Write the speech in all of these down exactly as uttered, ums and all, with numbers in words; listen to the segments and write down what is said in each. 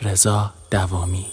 رضا دوامی.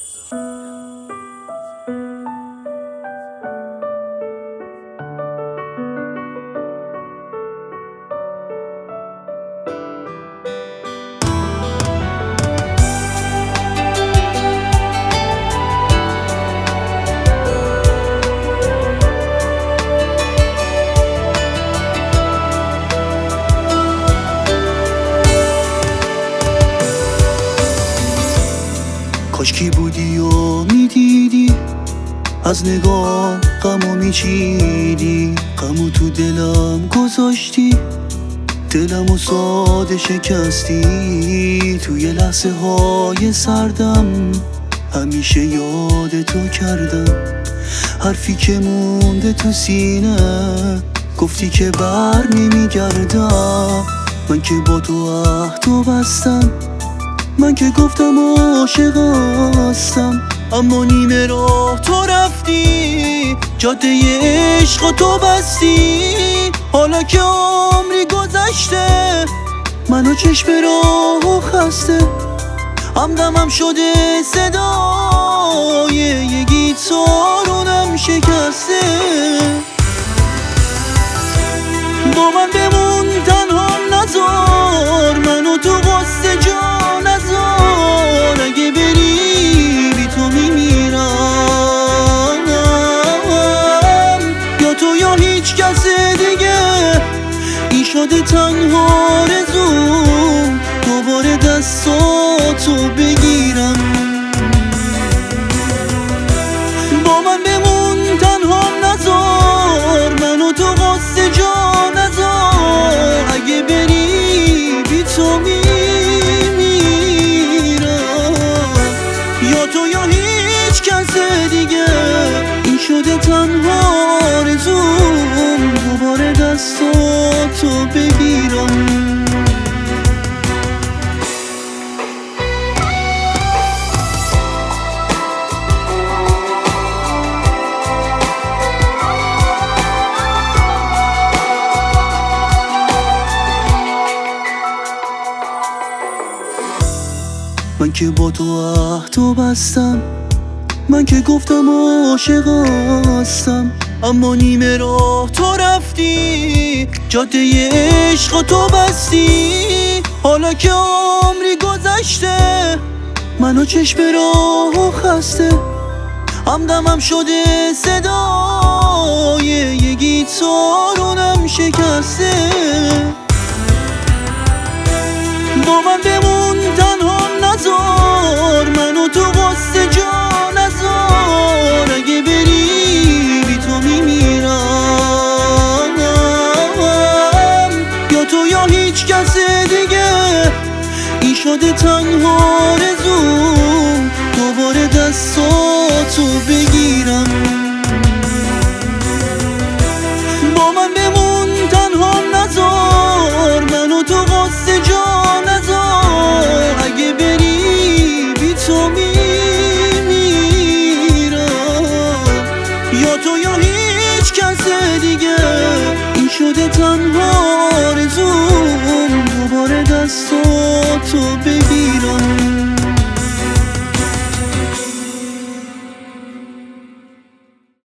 کاشکی بودی و میدیدی از نگاه غمو میچیدی، غمو تو دلم گذاشتی، دلمو ساده شکستی. توی لحظه های سردم همیشه یاد تو کردم، حرفی که مونده تو سینه گفتی که بر نمیگردم. من که با تو عهدو بستم، من که گفتم عاشق هستم، اما نیمه راه تو رفتی، جاده عشق تو بستی. حالا که عمری گذشته منو چشم راه و خسته، همدمم شده صدای یه گیتارونم شکسته. با من بمون تنها نذار، منو تو غصه جا نذار، اگه بری بی تو میمیرم، یا تو یا هیچ کس دیگه. این شده تنها آرزوم دوباره دستاتو بگیرم. با من بمون تنها نذار، منو تو غصه جا نذار، اگه بری بی تو میمیرم، یا تو یا هیچ کس دیگه. این شده تنها آرزوم دوباره دستاتو بگیرم. من که با تو عهدو بستم، من که گفتم عاشق هستم، اما نیمه راه تو رفتی، جاده عشق تو بستی. حالا که عمری گذشته منو چشم راه و خسته، همدمم شده صدای یه گیتارونم شکسته. با من بمون تنها نذار، منو تو غصه جا نذار، اگه بری بی تو میمیرم، یا تو یا هیچ کس دیگه. این شده تنها آرزوم دوباره دستاتو بگیرم. با من بمون تنها نذار، منو تو غصه جا نذار، اگه بری بی تو میمیرم، یا تو یا هیچ کس دیگه. این شده تنها آرزوم دوباره دستاتو بگیرم.